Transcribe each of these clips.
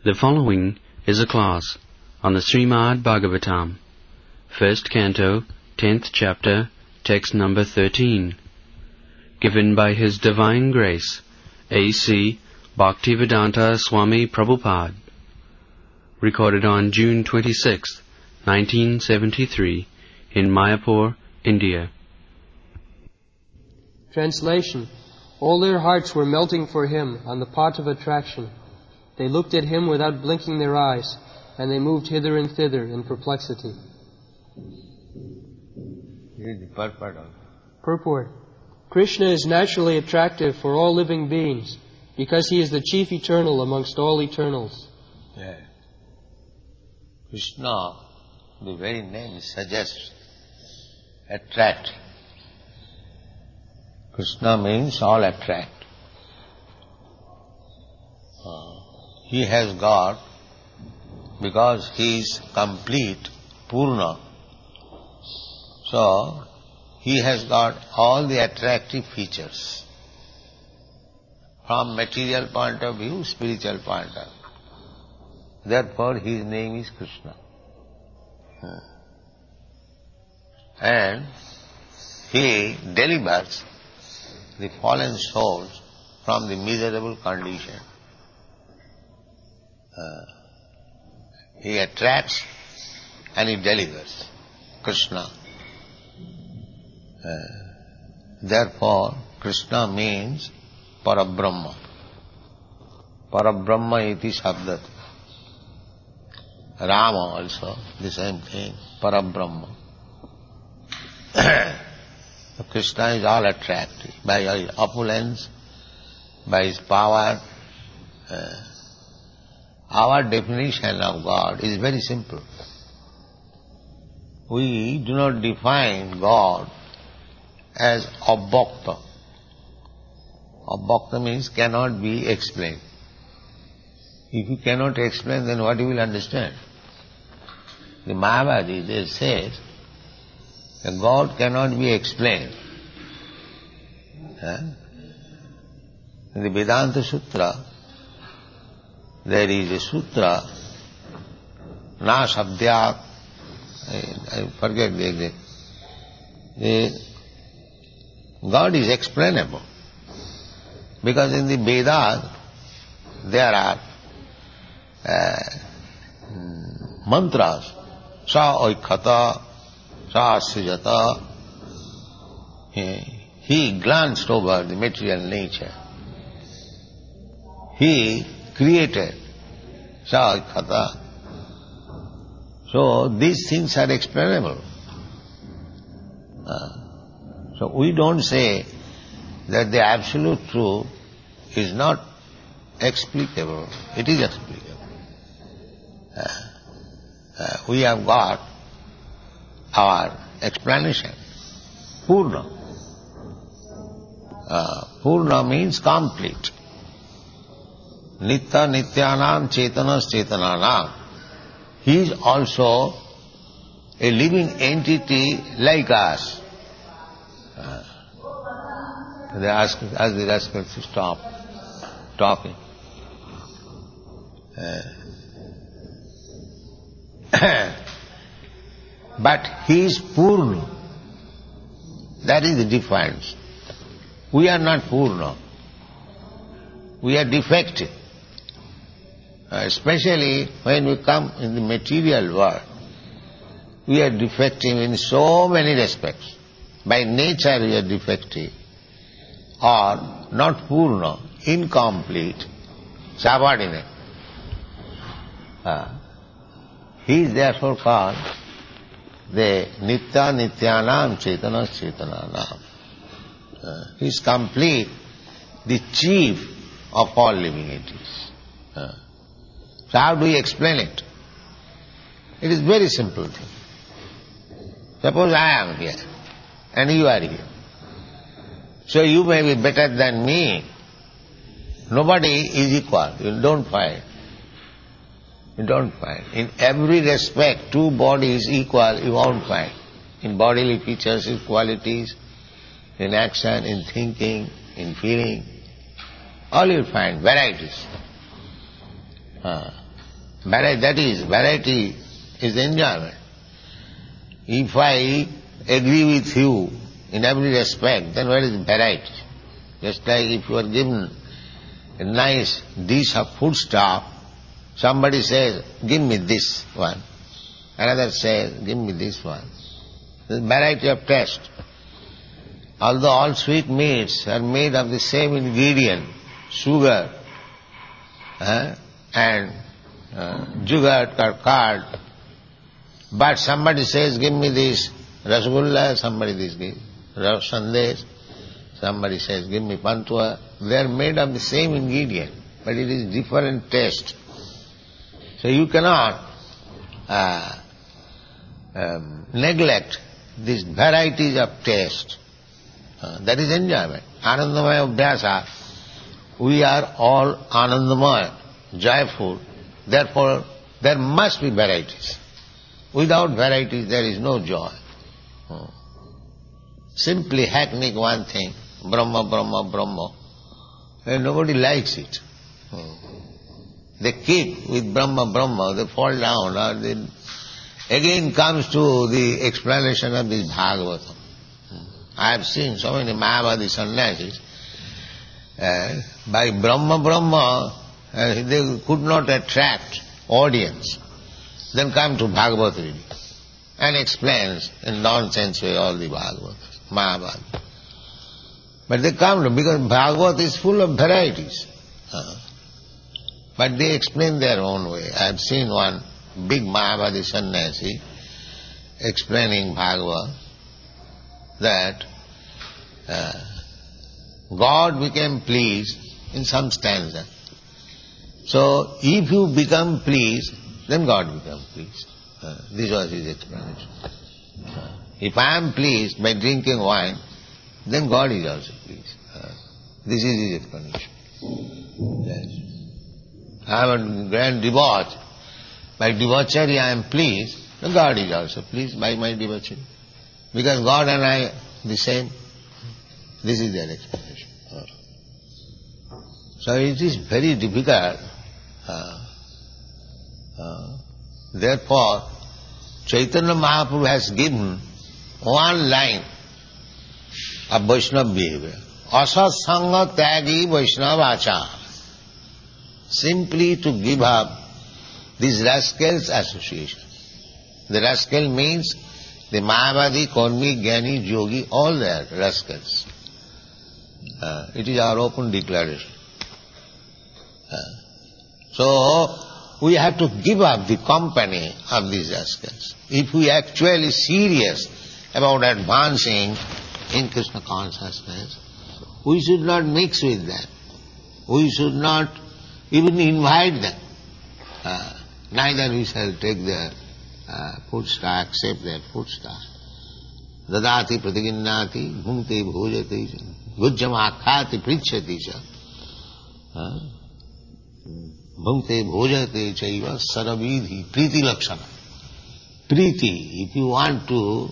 The following is a class on the Srimad Bhagavatam, first canto, 10th chapter, text number 13, given by His Divine Grace, A.C. Bhaktivedanta Swami Prabhupada, recorded on June 26, 1973, in Mayapur, India. Translation. All their hearts were melting for him on the pot of attraction. They looked at him without blinking their eyes, and they moved hither and thither in perplexity. Purport. Krishna is naturally attractive for all living beings because he is the chief eternal amongst all eternals. Yeah. Krishna, the very name suggests attract. Krishna means all attract. He has got, because he is complete, Purna, so he has got all the attractive features. From material point of view, spiritual point of view. Therefore his name is Krishna. And he delivers the fallen souls from the miserable condition. He attracts and he delivers. Krishna. Therefore, Krishna means Parabrahma. Parabrahma iti sabdat. Rama also, the same thing, Parabrahma. Krishna is all attractive by his opulence, by his power. Our definition of God is very simple. We do not define God as abhokta. Abhokta means cannot be explained. If you cannot explain, then what you will understand? The Mayavadi, they say, that God cannot be explained. In the Vedanta Sutra, there is a sutra, Na Sabdhyat, I forget the exact. God is explainable. Because in the Vedas, there are mantras, Sa Oikhata, Sa Srijata. He glanced over the material nature. He created Sa Oikhata. So these things are explainable. So we don't say that the absolute truth is not explicable. It is explicable. We have got our explanation. Purna. Purna means complete. Nitya nityanam chetanas chetananam. He is also a living entity like us. They ask us to stop talking. But he is Purna. That is the difference. We are not Purna. We are defective. Especially when we come in the material world, we are defective in so many respects. By nature we are defective, or not Purna, incomplete, subordinate. He is therefore called the Nitya Nityanam Chetanas Chetananam. He is complete, the chief of all living entities. So how do we explain it? It is very simple thing. Suppose I am here and you are here. So you may be better than me. Nobody is equal. You don't find. You don't find. In every respect, two bodies equal, you won't find. In bodily features, in qualities, in action, in thinking, in feeling, all you find, varieties. Variety is enjoyment. If I agree with you in every respect, then where is variety? Just like if you are given a nice dish of foodstuff, somebody says, give me this one. Another says, give me this one. There is variety of taste. Although all sweet meats are made of the same ingredient, sugar and sugar or curd, but somebody says, give me this rasgulla, somebody this give sandesh, somebody says, give me pantua. They are made of the same ingredient, but it is different taste. So you cannot neglect these varieties of taste. That is enjoyment. Anandamaya Abhyasa. We are all Anandamaya, joyful. Therefore, there must be varieties. Without varieties, there is no joy. Simply hackneying one thing, Brahma, Brahma, Brahma, and nobody likes it. They keep with Brahma, Brahma, they fall down, or they again comes to the explanation of this Bhagavatam. I have seen so many Mayavadi sannyasis, by Brahma, Brahma, they could not attract audience. Then come to Bhagavad reading and explains in nonsense way all the Bhagavatas, Mayavadi. But they come to, because Bhagavad is full of varieties. But they explain their own way. I have seen one big Mayavadi sannyasi explaining Bhagavad, that God became pleased in some stanza. So if you become pleased, then God becomes pleased. This was his explanation. If I am pleased by drinking wine, then God is also pleased. This is his explanation. Yes. I am a grand debauch. By debauchery I am pleased, then God is also pleased by my debauchery. Because God and I the same. This is their explanation. So it is very difficult. Therefore, Chaitanya Mahaprabhu has given one line of Vaishnava behavior. Asat sanga tyagi Vaishnava acha. Simply to give up this rascal's association. The rascal means the Mayavadi, Karmi, Jnani, Yogi, all they are rascals. It is our open declaration. So, we have to give up the company of these rascals. If we are actually serious about advancing in Krishna consciousness, we should not mix with them. We should not even invite them. Neither we shall take their foodstuff, accept their foodstuff. Dadati pratiginnati bhungte bhojati gujjamakhati pritchati cha. Bhungte bhojate chaiva saravidhi priti lakshana. Priti, if you want to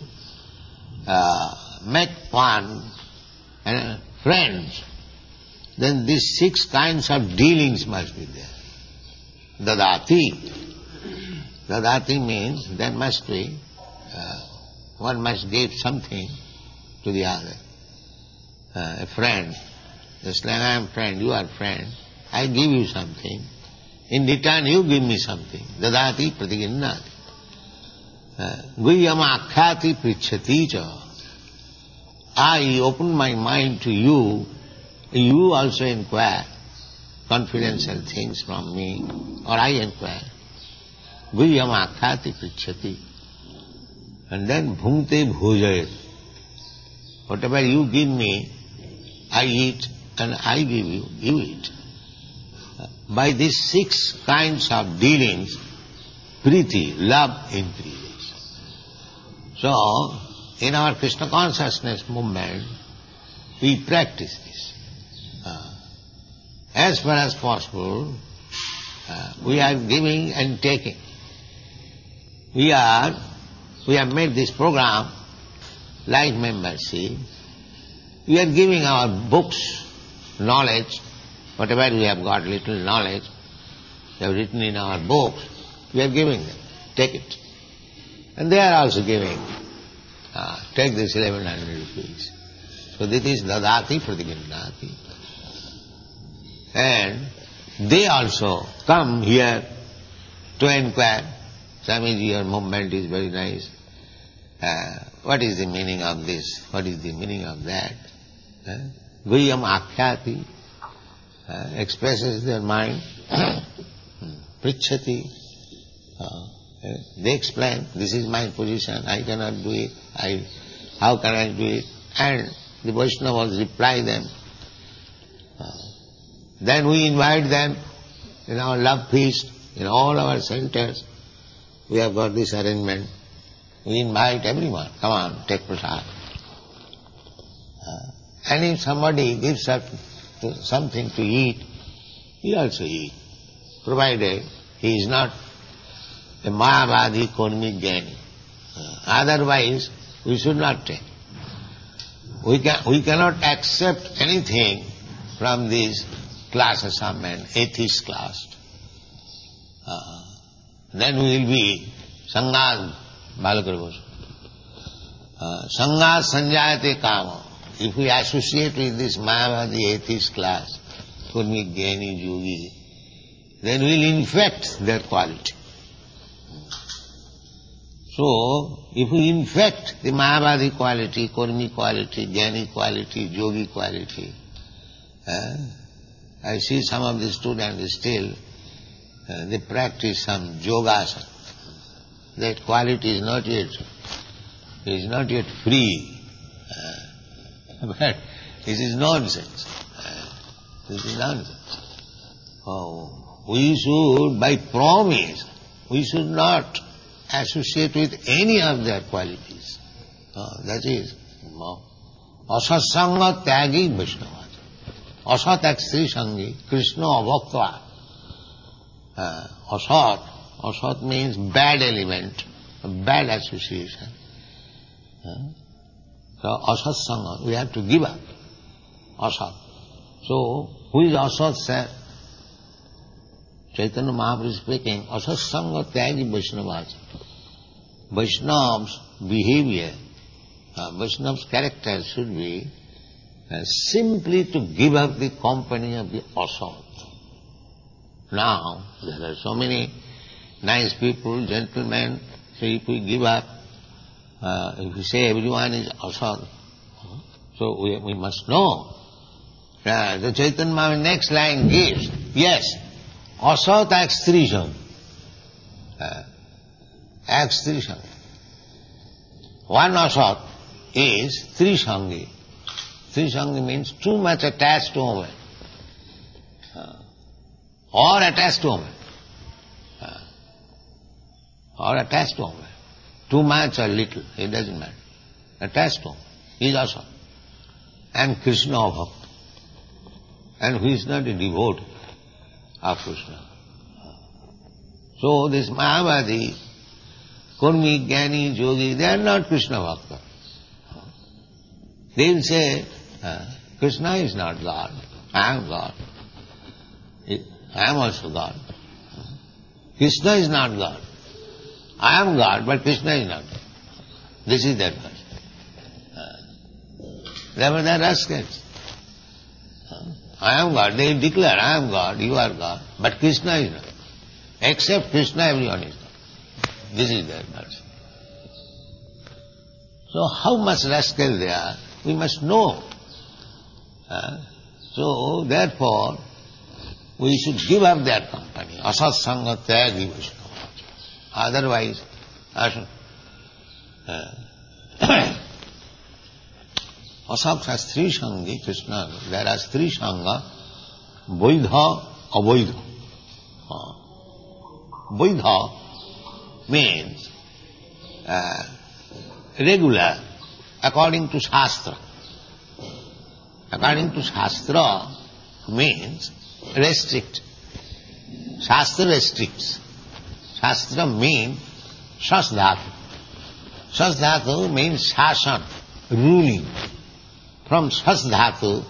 make fun and friends, then these 6 kinds of dealings must be there. Dadati. Dadati means there must be, one must give something to the other. A friend, just like I am friend, you are friend, I give you something. In return you give me something. Dadati pratiginnati. Guhyama akhyati prichhati cha. I open my mind to you, you also inquire confidential things from me, or I inquire. Guhyama akhyati prichhati. And then bhungte bhojayat. Whatever you give me, I eat, and I give you, you eat. By these 6 kinds of dealings, priti, love increases. So, in our Krishna consciousness movement, we practice this. As far as possible, we are giving and taking. We have made this program, life membership. We are giving our books, knowledge, whatever we have got, little knowledge, we have written in our books, We are giving them. Take it. And they are also giving. Take this 1100 rupees. So this is dadati pratigandhati. And they also come here to inquire. Swamiji, your movement is very nice. What is the meaning of this? What is the meaning of that? Guhyam akhyati, expresses their mind. Prichhati, they explain, this is my position, I cannot do it, how can I do it? And the Vaishnavas reply them. Then we invite them in our love feast, in all our centers. We have got this arrangement. We invite everyone, come on, take prasad. And if somebody gives us something to eat, we also eat, provided he is not a Mayavadi Karmik Jnani. Otherwise, we should not take. We cannot accept anything from this class assignment, atheist class. Then we will be Sangha Balakarvas. Sangha Sanjayate Kama. If we associate with this Mayavadi atheist class, Karmik Jnani Yogi, then we will infect their quality. So, if we infect the Mayavadi quality, Karmi quality, Jnani quality, Yogi quality, I see some of the students still, they practice some yogasana. That quality is not yet free. But this is nonsense. This is nonsense. We should, by promise, we should not associate with any of their qualities. That is, asatsanga tyagi Vaishnava. Asat akstri sangi, Krishna avaktva. Asat means bad element, bad association. So asat sanga, we have to give up. Asat. So, who is asat, sir? Chaitanya Mahaprabhu speaking, asat sanga tyagi Vaishnavas. Vaishnav's behavior, Vaishnav's character should be simply to give up the company of the asat. Now, there are so many nice people, gentlemen, so if we give up, if we say everyone is asat, so we must know. The Chaitanya Mahaprabhu next line gives, yes, asat akstrisham. Akstrisham. One asat is trisangi. Trisangi means too much attached to woman. Or attached to woman. Or attached to woman. Too much or little, it doesn't matter. Attached to woman is asat. And Krishna bhakt. And who is not a devotee of Krishna. So this Mayavadi, Karmik, Jnani, Yogi, they are not Krishna bhakta. They will say, Krishna is not God, I am God. I am also God. Krishna is not God. I am God, but Krishna is not God. This is their verse. They are rascals. I am God. They declare, I am God, you are God, but Krishna is not. Except Krishna, everyone is God. This is their verse. So how much rascal they are, we must know. So therefore, we should give up their company. Asat sanga tyagi Vaishnava. Otherwise, asat has three sangi, Krishna. There are three sanga, vaidha, avaidha. Vaidha means regular, according to Shastra. According to Shastra means restrict. Shastra restricts. Shastra means shasdhatu. Shasdhatu means shasan, ruling. From shasdhatu,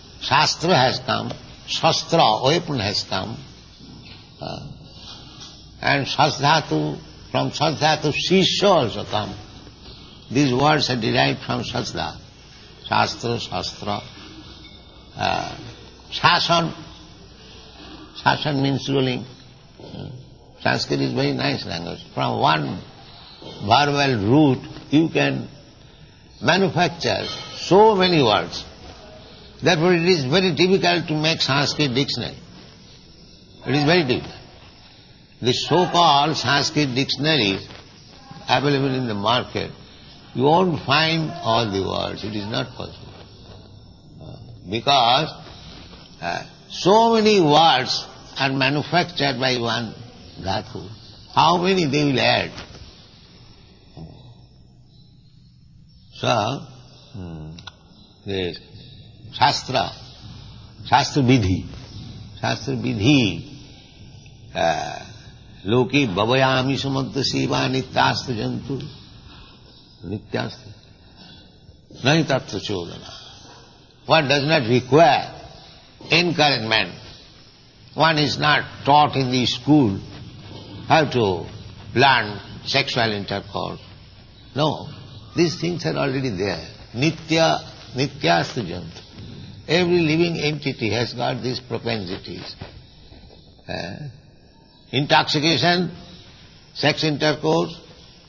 Shastra has come, shastra, weapon has come. And Sasdhatu, from Sasdhatu, Shishya also come. These words are derived from Sasdha. Shastra, Shastra. Shasan. Shasan means ruling. Sanskrit is very nice language. From one verbal root, you can manufacture so many words. Therefore it is very difficult to make Sanskrit dictionary. It is very difficult. The so-called Sanskrit dictionaries available in the market, you won't find all the words. It is not possible. Because so many words are manufactured by one dhatu. How many they will add? So, the Shastra Vidhi, Loki Bhavayami Samadha Siva Nityastu Jantu, Nityastu, Nahi Tattva Chodana. One does not require encouragement. One is not taught in the school how to learn sexual intercourse. No, these things are already there. Nityastu Jantu. Every living entity has got these propensities. Intoxication, sex intercourse,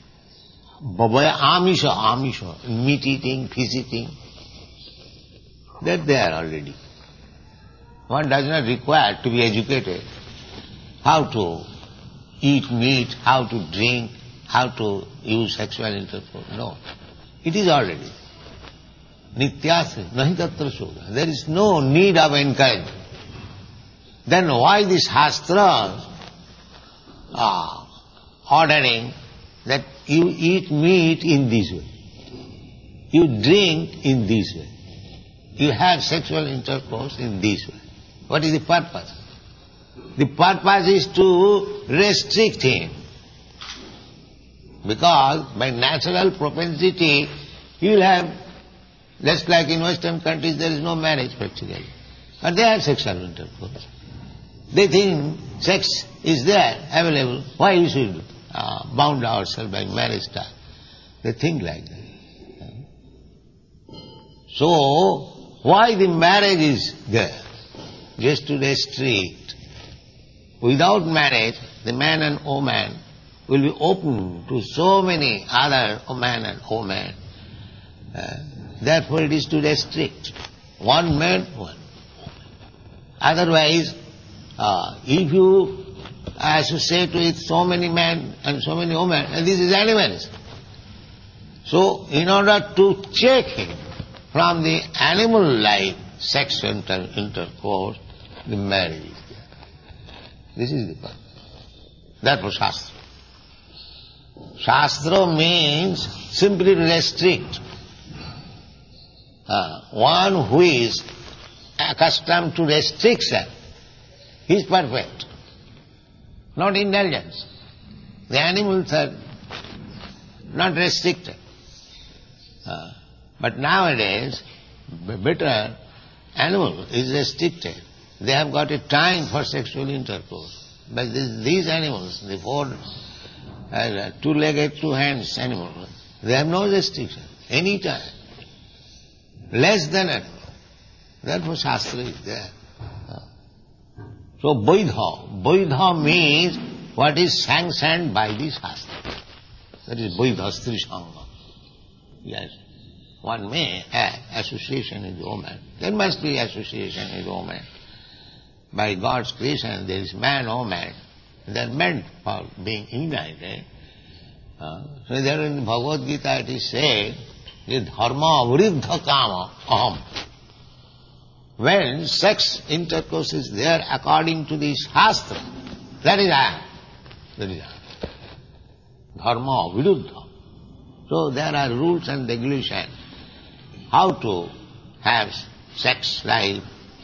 amisha, meat eating, fish eating, they're there already. One does not require to be educated how to eat meat, how to drink, how to use sexual intercourse. No, it is already. Nityasya, nahi tatra shodha. There is no need of encouragement. Then why these shastras are ordering that you eat meat in this way, you drink in this way, you have sexual intercourse in this way? What is the purpose? The purpose is to restrict him. Because by natural propensity, you will have, just like in Western countries there is no marriage practically, but they have sexual intercourse. They think sex is there, available, why we should bound ourselves by marriage tie? They think like that. So, why the marriage is there? Just to restrict. Without marriage, the man and woman will be open to so many other man and woman. Therefore it is to restrict. One man, one woman. Otherwise, if you associate with so many men and so many women, and this is animalism. So, in order to check him from the animal life, sex intercourse, the marriage is there. This is the purpose. Therefore Shastra. Shastra means simply to restrict. One who is accustomed to restriction, he is perfect, not indulgence. The animals are not restricted. But nowadays, better animal is restricted. They have got a time for sexual intercourse. But these animals, the two-legged, two-hands animals, they have no restriction, any time. Less than animal. Therefore Shastra is there. So Vaidha means what is sanctioned by the Shastra. That is Vaidha Stri Sangha. Yes. One may have association with woman. There must be association with woman. By God's creation there is man, woman. They are meant for being united. So there in the Bhagavad Gita it is said, dharma vriddha kama aham. When sex intercourse is there according to the Shastra, that is I am. That is I am. Dharma viruddha. So there are rules and regulations how to have sex life.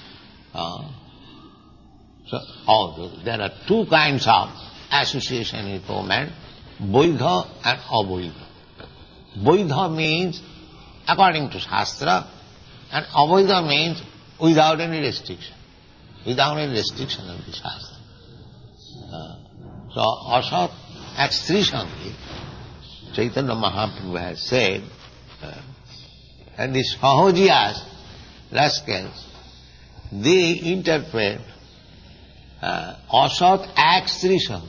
There are two kinds of association with women, Vaidha and Avaidha. Vaidha means according to Shastra, and Avaidha means without any restriction. Without any restriction of the Shastra. So Asat acts Trisangi. Chaitanya Mahaprabhu has said, and the Sahojiyas, rascals, they interpret Asat acts Trisangi.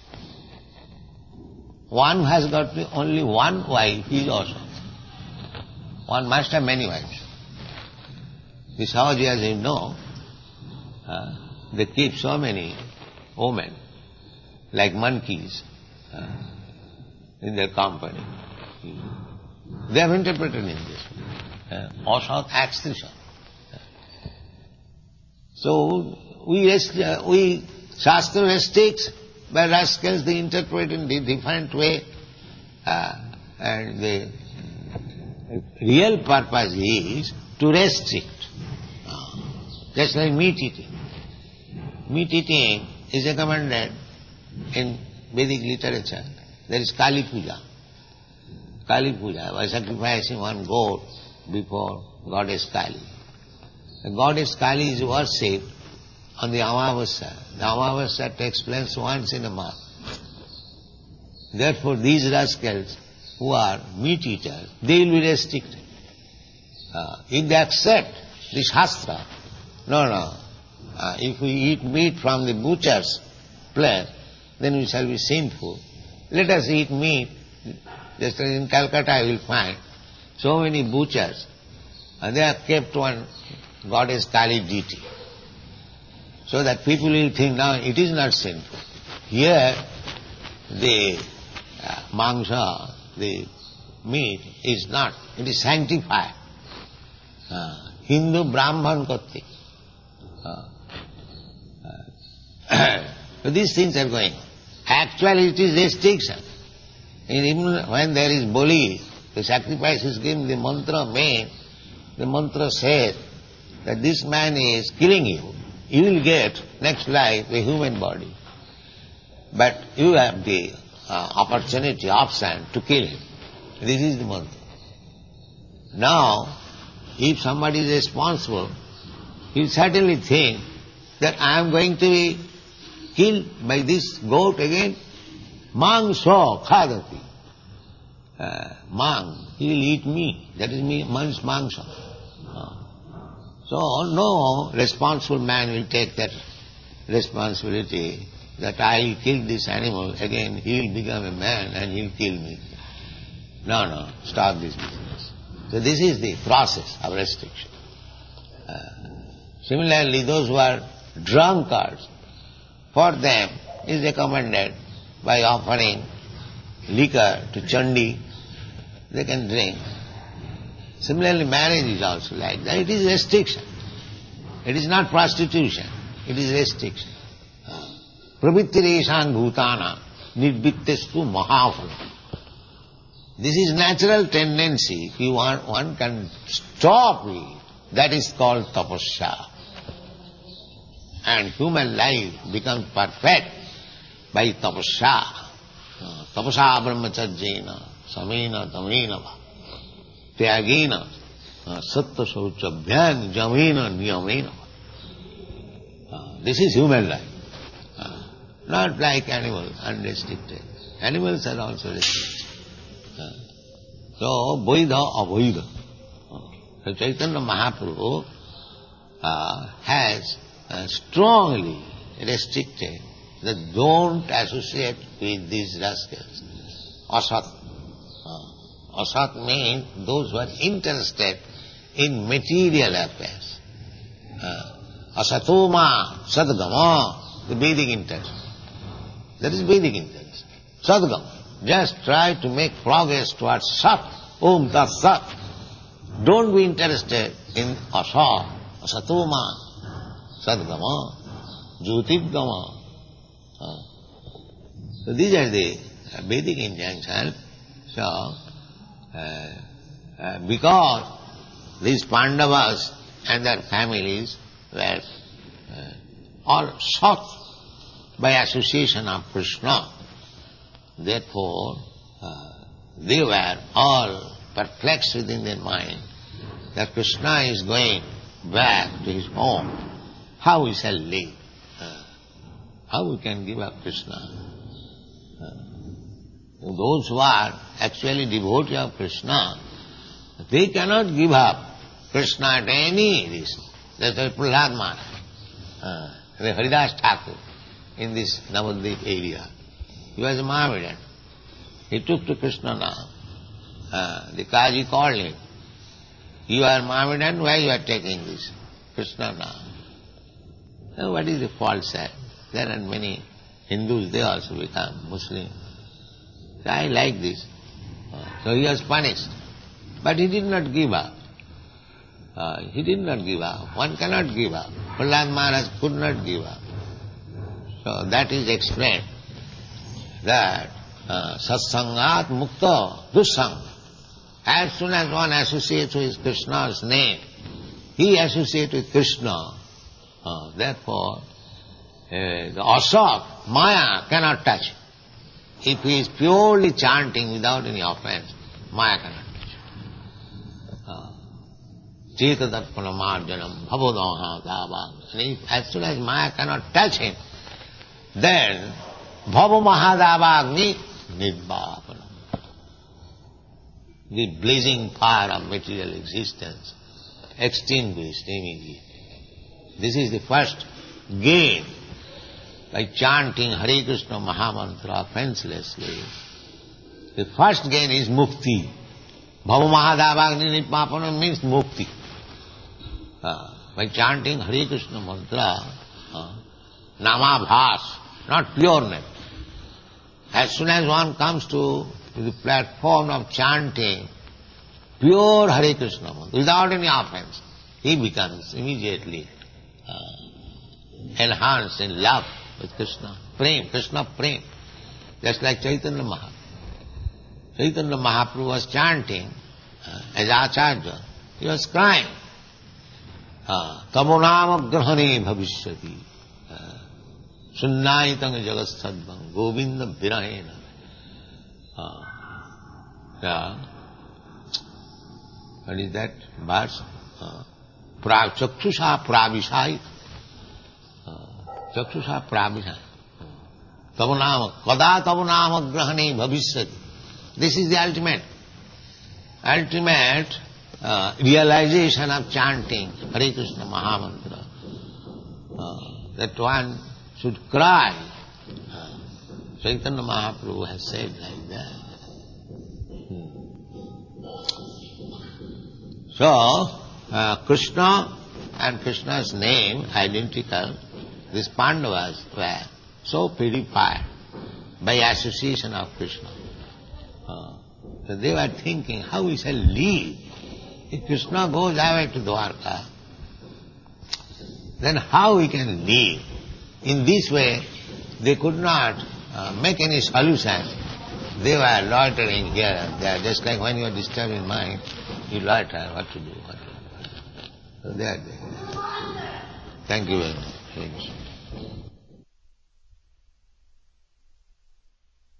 One has got only one wife, he is Asat. One must have many wives. The Sahajiyas, you know, they keep so many women, like monkeys, in their company. They have interpreted in this way. Asat acts Trisha. So, we Shastra restricts, but rascals they interpret in a different way. And the real purpose is to restrict. Just like meat eating. Meat eating is recommended in Vedic literature. There is Kali Puja. Kali Puja, by sacrificing one goat before Goddess Kali. The Goddess Kali is worshipped on the Amavasya. The Amavasya takes place once in a month. Therefore, these rascals who are meat eaters, they will be restricted. If they accept the Shastra, no, if we eat meat from the butcher's plate, then we shall be sinful. Let us eat meat. Just as in Calcutta you will find so many butchers, and they have kept one Goddess Kali deity, so that people will think, now it is not sinful. Here the mangsa, the meat is not, it is sanctified. Hindu Brahman Katti. So these things are going on. Actually it is restriction. Even when there is boli, the sacrifice is given, the mantra says that this man is killing you. You will get next life a human body. But you have the opportunity, option to kill him. This is the mantra. Now, if somebody is responsible, he will certainly think that I am going to be killed by this goat again. Mangso khadati. He will eat me. That is means mangso. So no responsible man will take that responsibility that I will kill this animal again, he will become a man and he will kill me. No, stop this business. So this is the process of restriction. Similarly, those who are drunkards, for them is recommended by offering liquor to Chandi, they can drink. Similarly, marriage is also like that. It is restriction. It is not prostitution. It is restriction. Pravittireshan bhutana nirvittestu mahaphala. This is natural tendency. If you want, one can stop it. That is called tapasya. And human life becomes perfect by tapasya. Tapasya brahmacharjena, samena tamena va, tyagena, sattva sauchabhyan jamena niyamena va. This is human life. Not like animals, unrestricted. Animals are also restricted. So, vaidha avaidha. So Chaitanya Mahaprabhu has strongly restricted that don't associate with these rascals. Asat. Asat means those who are interested in material affairs. Asatoma, sadgama, the Vedic interest. That is Vedic interest. Sadgama. Just try to make progress towards Sat. Om Tat Sat. Don't be interested in Asat, Asatoma, Sadgama, Jyotibgama. So these are the Vedic injunctions. So, because these Pandavas and their families were all sought by association of Krishna, therefore they were all perplexed within their mind that Krishna is going back to his home. How we shall live? How we can give up Krishna? Those who are actually devotees of Krishna, they cannot give up Krishna at any risk. That's why Prahlad Maharaj, the Haridas Thakur in this Navadvip area, he was a Mohammedan. He took to Krishna now. The Kazi called him. You are Mohammedan, why you are taking this Krishna now? Now what is the fault, sir? There are many Hindus, they also become Muslim. So I like this. So he was punished. But he did not give up. He did not give up. One cannot give up. Prahlad Maharaj could not give up. So that is explained that satsangat mukta dussang. As soon as one associates with Krishna's name, he associates with Krishna. Therefore, the asat, Maya, cannot touch. If he is purely chanting without any offense, Maya cannot touch. Chetadarpana marjanam bhavodaha dava. And as soon as Maya cannot touch him, then bhava mahadavagni nidvapanam. The blazing fire of material existence extinguished immediately. This is the first gain by chanting Hare Krishna Mahamantra offenselessly. The first gain is mukti. Bhava mahadavagni nidvapanam means mukti. By chanting Hare Krishna mantra, namabhas, not pure name. As soon as one comes to the platform of chanting pure Hare Krishna mantra, without any offense, he becomes immediately enhanced in love with Krishna. Prem, Krishna prem. Just like Chaitanya Mahaprabhu. Chaitanya Mahaprabhu was chanting as Acharya. He was crying. Tamonam grahane bhavishyati. Sunnaitang jagasthadvam govinda virahena. What is that verse? Chakshusha pravishai. Chakshusha pravishai. Tavanama. Kada tavanama grahane bhavishyati. This is the ultimate realization of chanting Hare Krishna Mahamantra. That one should cry. Chaitanya Mahaprabhu has said like that. So, Krishna and Krishna's name identical. These Pandavas were so purified by association of Krishna. So they were thinking, how we shall live? If Krishna goes away to Dwarka, then how we can live? In this way, they could not make any solution. They were loitering here and there, just like when you are disturbed in mind, you loiter, what to do, what to do. So they are there. Thank you very much.